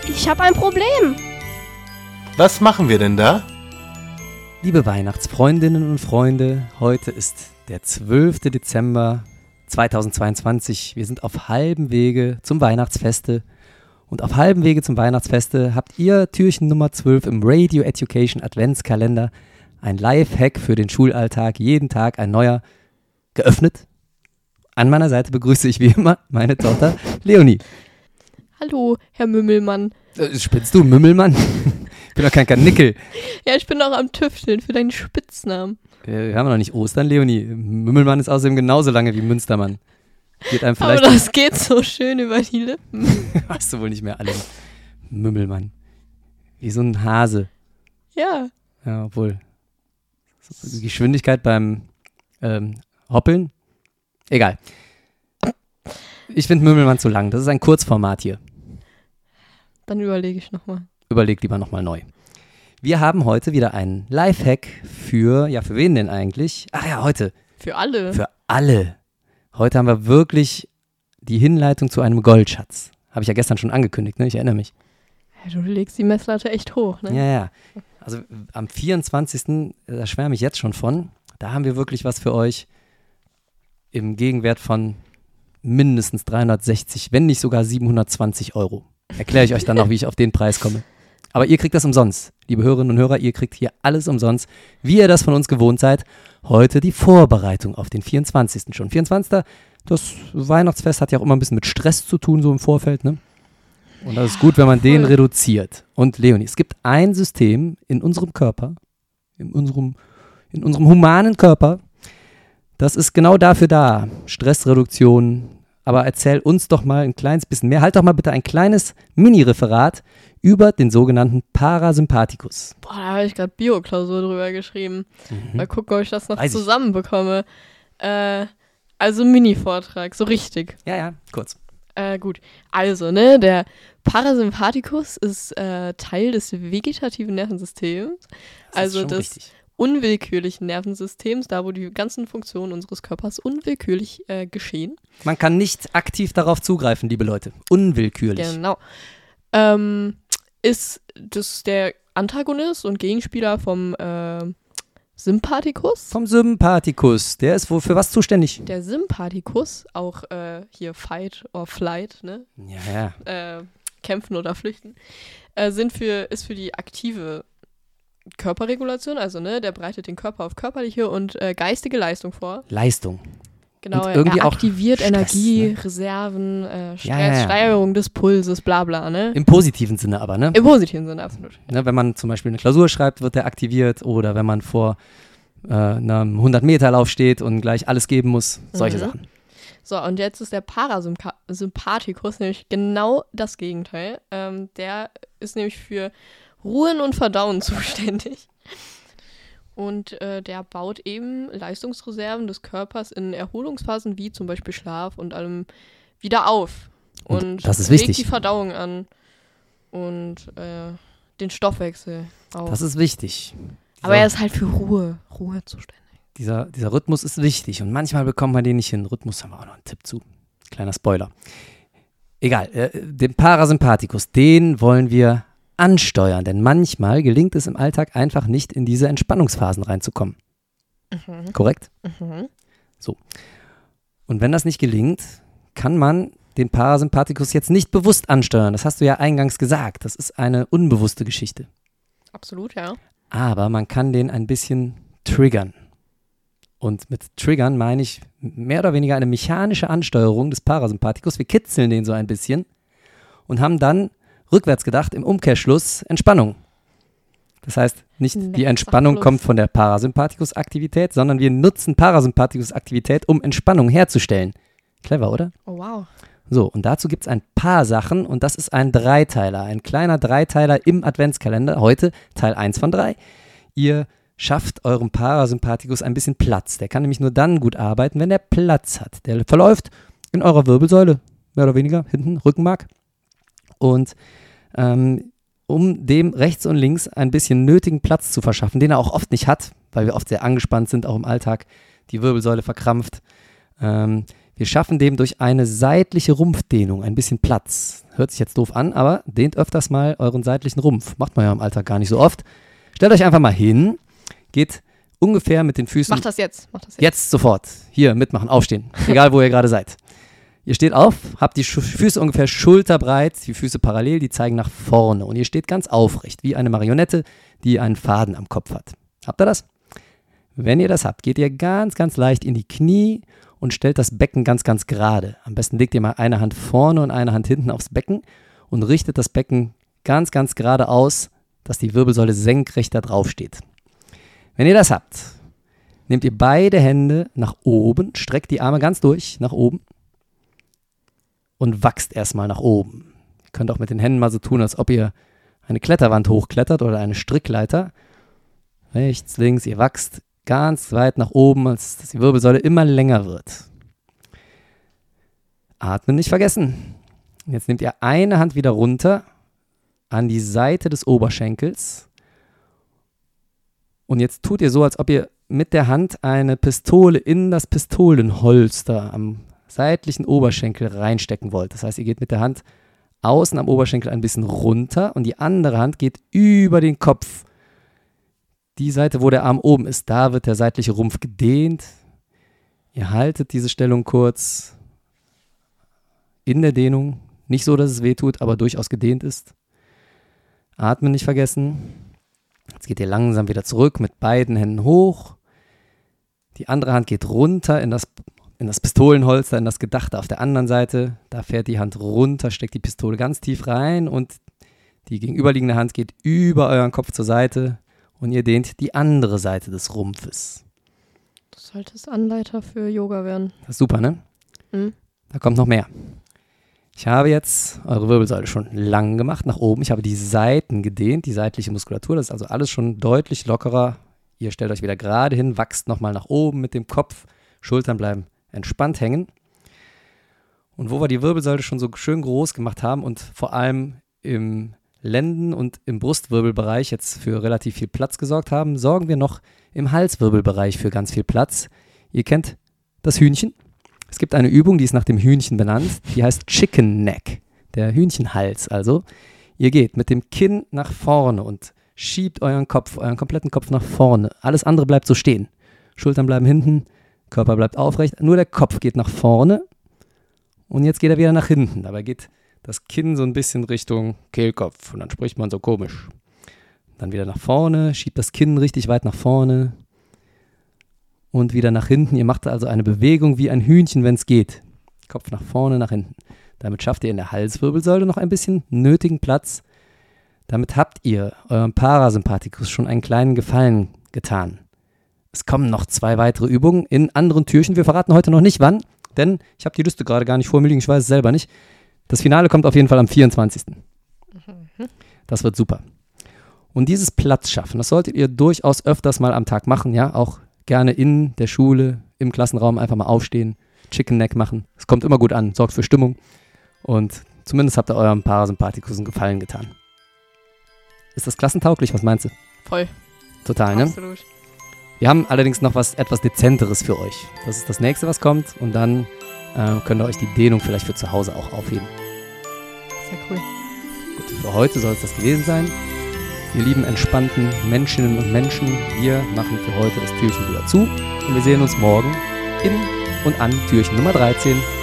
Ich habe ein Problem. Was machen wir denn da? Liebe Weihnachtsfreundinnen und Freunde, heute ist der 12. Dezember 2022. Wir sind auf halbem Wege zum Weihnachtsfeste. Und auf halbem Wege zum Weihnachtsfeste habt ihr Türchen Nummer 12 im Radio Education Adventskalender, ein Live-Hack für den Schulalltag, jeden Tag ein neuer, geöffnet. An meiner Seite begrüße ich wie immer meine Tochter Leonie. Hallo, Herr Mümmelmann. Spinnst du, Mümmelmann? Ich bin doch kein Karnickel. Ja, ich bin noch am Tüfteln für deinen Spitznamen. Wir haben noch nicht Ostern, Leonie. Mümmelmann ist außerdem genauso lange wie Münstermann. Geht einem vielleicht aber das geht so schön über die Lippen. Hast du wohl nicht mehr alle. Mümmelmann. Wie so ein Hase. Ja. Ja, obwohl. Die Geschwindigkeit beim Hoppeln. Egal. Ich finde Mümmelmann zu lang. Das ist ein Kurzformat hier. Dann überlege ich nochmal. Überleg lieber nochmal neu. Wir haben heute wieder einen Lifehack für wen denn eigentlich? Ach ja, heute. Für alle. Für alle. Heute haben wir wirklich die Hinleitung zu einem Goldschatz. Habe ich ja gestern schon angekündigt, ne? Ich erinnere mich. Ja, du legst die Messlatte echt hoch, ne? Ja. Also am 24., da schwärme ich jetzt schon von, da haben wir wirklich was für euch im Gegenwert von mindestens 360, wenn nicht sogar 720 Euro. Erkläre ich euch dann noch, wie ich auf den Preis komme. Aber ihr kriegt das umsonst. Liebe Hörerinnen und Hörer, ihr kriegt hier alles umsonst, wie ihr das von uns gewohnt seid. Heute die Vorbereitung auf den 24. schon. 24. Das Weihnachtsfest hat ja auch immer ein bisschen mit Stress zu tun, so im Vorfeld, ne? Und das ist gut, wenn man den reduziert. Und Leonie, es gibt ein System in unserem Körper, in unserem humanen Körper, das ist genau dafür da. Stressreduktion. Aber erzähl uns doch mal ein kleines bisschen mehr. Halt doch mal bitte ein kleines Mini-Referat über den sogenannten Parasympathikus. Boah, da habe ich gerade Bio-Klausur drüber geschrieben. Mal gucken, ob ich das noch zusammenbekomme. Also Mini-Vortrag, so richtig. Ja, kurz. Gut, also, ne, der Parasympathikus ist Teil des vegetativen Nervensystems. Also des richtig. Unwillkürlichen Nervensystems, da wo die ganzen Funktionen unseres Körpers unwillkürlich geschehen. Man kann nicht aktiv darauf zugreifen, liebe Leute. Unwillkürlich. Genau. Ist das der Antagonist und Gegenspieler vom Sympathikus? Vom Sympathikus. Der ist wohl für was zuständig? Der Sympathikus, auch hier Fight or Flight, ne? Ja. Kämpfen oder Flüchten, ist für die aktive Körperregulation, also ne, der bereitet den Körper auf körperliche und geistige Leistung vor. Leistung. Genau, und irgendwie er aktiviert auch Stress, Energie, ne? Reserven, Stress, Ja. Steigerung des Pulses, bla bla, ne? Im positiven Sinne aber, ne? Im positiven Sinne, absolut. Ne, wenn man zum Beispiel eine Klausur schreibt, wird der aktiviert. Oder wenn man vor einem 100-Meter-Lauf steht und gleich alles geben muss. Solche Sachen. So, und jetzt ist der Parasympathikus nämlich genau das Gegenteil. Der ist nämlich für Ruhen und Verdauen zuständig. Und der baut eben Leistungsreserven des Körpers in Erholungsphasen wie zum Beispiel Schlaf und allem wieder auf. Und das ist regt wichtig. die Verdauung an und den Stoffwechsel auch. Das ist wichtig. Aber er ist halt für Ruhe zuständig. Dieser Rhythmus ist wichtig und manchmal bekommt man den nicht hin. Rhythmus haben wir auch noch einen Tipp zu. Kleiner Spoiler. Egal, den Parasympathikus, den wollen wir ansteuern, denn manchmal gelingt es im Alltag einfach nicht, in diese Entspannungsphasen reinzukommen. Korrekt? So. Und wenn das nicht gelingt, kann man den Parasympathikus jetzt nicht bewusst ansteuern. Das hast du ja eingangs gesagt. Das ist eine unbewusste Geschichte. Absolut, ja. Aber man kann den ein bisschen triggern. Und mit Triggern meine ich mehr oder weniger eine mechanische Ansteuerung des Parasympathikus. Wir kitzeln den so ein bisschen und haben dann rückwärts gedacht im Umkehrschluss Entspannung. Das heißt, nicht die Entspannung kommt von der Parasympathikus-Aktivität, sondern wir nutzen Parasympathikus-Aktivität, um Entspannung herzustellen. Clever, oder? Oh, wow. So, und dazu gibt es ein paar Sachen und das ist ein Dreiteiler, ein kleiner Dreiteiler im Adventskalender. Heute Teil 1 von 3. Ihr schafft eurem Parasympathikus ein bisschen Platz. Der kann nämlich nur dann gut arbeiten, wenn der Platz hat. Der verläuft in eurer Wirbelsäule, mehr oder weniger, hinten, Rückenmark. Und um dem rechts und links ein bisschen nötigen Platz zu verschaffen, den er auch oft nicht hat, weil wir oft sehr angespannt sind, auch im Alltag, die Wirbelsäule verkrampft, Wir schaffen dem durch eine seitliche Rumpfdehnung ein bisschen Platz. Hört sich jetzt doof an, aber dehnt öfters mal euren seitlichen Rumpf. Macht man ja im Alltag gar nicht so oft. Stellt euch einfach mal hin, geht ungefähr mit den Füßen. Mach das jetzt. Jetzt sofort. Hier, mitmachen, aufstehen. Egal, wo ihr gerade seid. Ihr steht auf, habt die Füße ungefähr schulterbreit, die Füße parallel, die zeigen nach vorne. Und ihr steht ganz aufrecht, wie eine Marionette, die einen Faden am Kopf hat. Habt ihr das? Wenn ihr das habt, geht ihr ganz, ganz leicht in die Knie und stellt das Becken ganz, ganz gerade. Am besten legt ihr mal eine Hand vorne und eine Hand hinten aufs Becken und richtet das Becken ganz, ganz gerade aus, dass die Wirbelsäule senkrecht da drauf steht. Wenn ihr das habt, nehmt ihr beide Hände nach oben, streckt die Arme ganz durch nach oben und wachst erstmal nach oben. Ihr könnt auch mit den Händen mal so tun, als ob ihr eine Kletterwand hochklettert oder eine Strickleiter. Rechts, links, ihr wachst ganz weit nach oben, als dass die Wirbelsäule immer länger wird. Atmen nicht vergessen. Jetzt nehmt ihr eine Hand wieder runter an die Seite des Oberschenkels und jetzt tut ihr so, als ob ihr mit der Hand eine Pistole in das Pistolenholster am seitlichen Oberschenkel reinstecken wollt. Das heißt, ihr geht mit der Hand außen am Oberschenkel ein bisschen runter und die andere Hand geht über den Kopf. Die Seite, wo der Arm oben ist, da wird der seitliche Rumpf gedehnt. Ihr haltet diese Stellung kurz in der Dehnung. Nicht so, dass es weh tut, aber durchaus gedehnt ist. Atmen nicht vergessen. Jetzt geht ihr langsam wieder zurück mit beiden Händen hoch. Die andere Hand geht runter in das Pistolenholster, in das Gedachte auf der anderen Seite. Da fährt die Hand runter, steckt die Pistole ganz tief rein und die gegenüberliegende Hand geht über euren Kopf zur Seite und ihr dehnt die andere Seite des Rumpfes. Du solltest Anleiter für Yoga werden. Das ist super, ne? Mhm. Da kommt noch mehr. Ich habe jetzt eure Wirbelsäule schon lang gemacht nach oben. Ich habe die Seiten gedehnt, die seitliche Muskulatur. Das ist also alles schon deutlich lockerer. Ihr stellt euch wieder gerade hin, wachst nochmal nach oben mit dem Kopf. Schultern bleiben entspannt hängen. Und wo wir die Wirbelsäule schon so schön groß gemacht haben und vor allem im Lenden- und im Brustwirbelbereich jetzt für relativ viel Platz gesorgt haben, sorgen wir noch im Halswirbelbereich für ganz viel Platz. Ihr kennt das Hühnchen. Es gibt eine Übung, die ist nach dem Hühnchen benannt, die heißt Chicken Neck, der Hühnchenhals. Also ihr geht mit dem Kinn nach vorne und schiebt euren kompletten Kopf nach vorne. Alles andere bleibt so stehen. Schultern bleiben hinten, Körper bleibt aufrecht, nur der Kopf geht nach vorne und jetzt geht er wieder nach hinten. Dabei geht das Kinn so ein bisschen Richtung Kehlkopf und dann spricht man so komisch. Dann wieder nach vorne, schiebt das Kinn richtig weit nach vorne. Und wieder nach hinten. Ihr macht also eine Bewegung wie ein Hühnchen, wenn es geht. Kopf nach vorne, nach hinten. Damit schafft ihr in der Halswirbelsäule noch ein bisschen nötigen Platz. Damit habt ihr eurem Parasympathikus schon einen kleinen Gefallen getan. Es kommen noch 2 weitere Übungen in anderen Türchen. Wir verraten heute noch nicht wann, denn ich habe die Liste gerade gar nicht vor mir liegen. Ich weiß es selber nicht. Das Finale kommt auf jeden Fall am 24. Das wird super. Und dieses Platz schaffen, das solltet ihr durchaus öfters mal am Tag machen, ja, auch gerne in der Schule, im Klassenraum einfach mal aufstehen, Chicken Neck machen. Es kommt immer gut an, sorgt für Stimmung und zumindest habt ihr eurem Parasympathikus einen Gefallen getan. Ist das klassentauglich? Was meinst du? Voll. Total, ne? Absolut. Wir haben allerdings noch was etwas Dezenteres für euch. Das ist das nächste, was kommt und dann könnt ihr euch die Dehnung vielleicht für zu Hause auch aufheben. Sehr cool. Gut, für heute soll es das gewesen sein. Ihr lieben, entspannten Menschinnen und Menschen, wir machen für heute das Türchen wieder zu und wir sehen uns morgen in und an Türchen Nummer 13.